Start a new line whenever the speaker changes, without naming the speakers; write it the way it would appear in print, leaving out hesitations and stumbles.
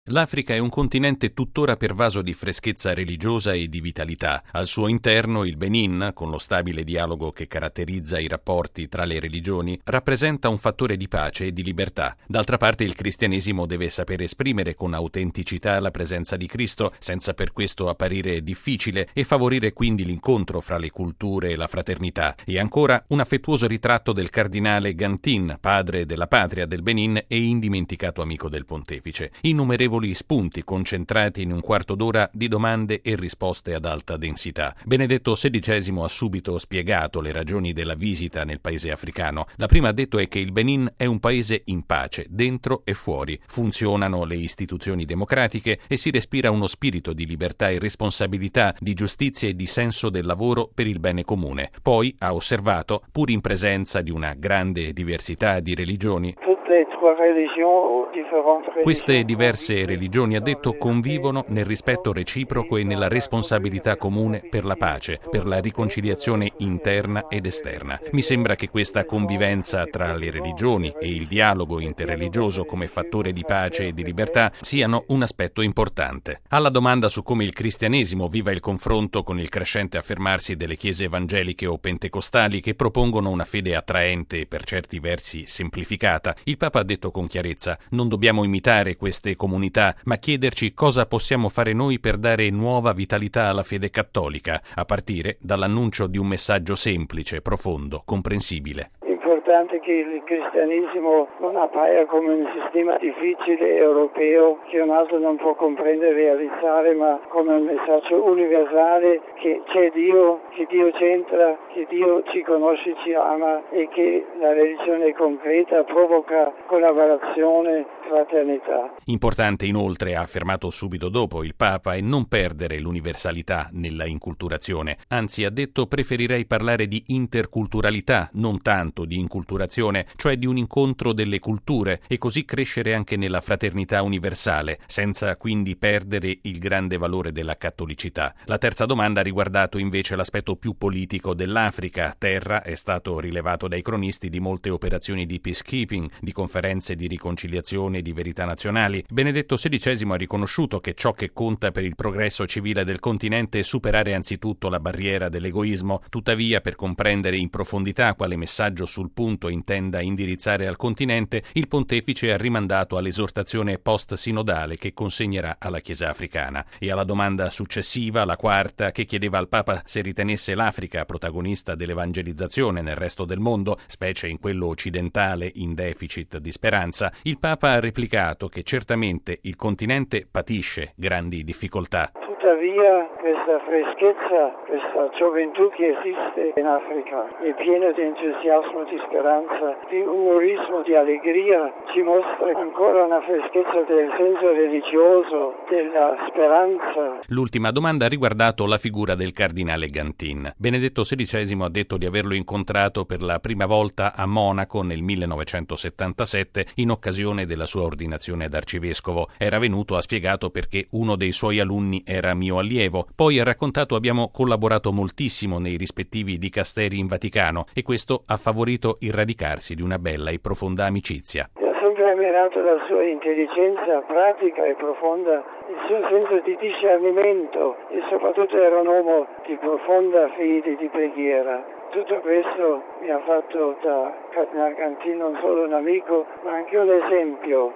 L'Africa è un continente tuttora pervaso di freschezza religiosa e di vitalità. Al suo interno il Benin, con lo stabile dialogo che caratterizza i rapporti tra le religioni, rappresenta un fattore di pace e di libertà. D'altra parte il cristianesimo deve saper esprimere con autenticità la presenza di Cristo, senza per questo apparire difficile, e favorire quindi l'incontro fra le culture e la fraternità. E ancora un affettuoso ritratto del cardinale Gantin, padre della patria del Benin e indimenticato amico del pontefice. Innumerevoli spunti concentrati in un quarto d'ora di domande e risposte ad alta densità. Benedetto XVI ha subito spiegato le ragioni della visita nel paese africano. La prima ha detto è che il Benin è un paese in pace, dentro e fuori. Funzionano le istituzioni democratiche e si respira uno spirito di libertà e responsabilità, di giustizia e di senso del lavoro per il bene comune. Poi ha osservato, pur in presenza di una grande diversità di religioni, queste diverse religioni, ha detto, convivono nel rispetto reciproco e nella responsabilità comune per la pace, per la riconciliazione interna ed esterna. Mi sembra che questa convivenza tra le religioni e il dialogo interreligioso come fattore di pace e di libertà siano un aspetto importante. Alla domanda su come il cristianesimo viva il confronto con il crescente affermarsi delle chiese evangeliche o pentecostali che propongono una fede attraente e per certi versi semplificata, il Papa ha detto con chiarezza: non dobbiamo imitare queste comunità, ma chiederci cosa possiamo fare noi per dare nuova vitalità alla fede cattolica, a partire dall'annuncio di un messaggio semplice, profondo, comprensibile.
È importante che il cristianesimo non appaia come un sistema difficile europeo che un altro non può comprendere e realizzare, ma come un messaggio universale che c'è Dio, che Dio c'entra, che Dio ci conosce, ci ama e che la religione concreta provoca collaborazione, fraternità.
Importante inoltre, ha affermato subito dopo il Papa, è non perdere l'universalità nella inculturazione. Anzi, ha detto, preferirei parlare di interculturalità, non tanto di inculturazione, cioè di un incontro delle culture, e così crescere anche nella fraternità universale, senza quindi perdere il grande valore della cattolicità. La terza domanda ha riguardato invece l'aspetto più politico dell'Africa. Terra, è stato rilevato dai cronisti, di molte operazioni di peacekeeping, di conferenze di riconciliazione e di verità nazionali. Benedetto XVI ha riconosciuto che ciò che conta per il progresso civile del continente è superare anzitutto la barriera dell'egoismo. Tuttavia, per comprendere in profondità quale messaggio sul punto intenda indirizzare al continente, il pontefice ha rimandato all'esortazione post-sinodale che consegnerà alla Chiesa africana. E alla domanda successiva, la quarta, che chiedeva al Papa se ritenesse l'Africa protagonista dell'evangelizzazione nel resto del mondo, specie in quello occidentale in deficit di speranza, il Papa ha replicato che certamente il continente patisce grandi difficoltà.
Tuttavia questa freschezza, questa gioventù che esiste in Africa è piena di entusiasmo, di speranza, di umorismo, di allegria, ci mostra ancora una freschezza del senso religioso, della speranza.
L'ultima domanda ha riguardato la figura del cardinale Gantin. Benedetto XVI ha detto di averlo incontrato per la prima volta a Monaco nel 1977 in occasione della sua ordinazione ad arcivescovo. Era venuto, ha spiegato, perché uno dei suoi alunni era mio allievo. Poi ha raccontato: abbiamo collaborato moltissimo nei rispettivi dicasteri in Vaticano e questo ha favorito il radicarsi di una bella e profonda amicizia.
Ho sempre ammirato la sua intelligenza pratica e profonda, il suo senso di discernimento e soprattutto era un uomo di profonda fede, di preghiera. Tutto questo mi ha fatto da Cardinale Gantin non solo un amico, ma anche un esempio.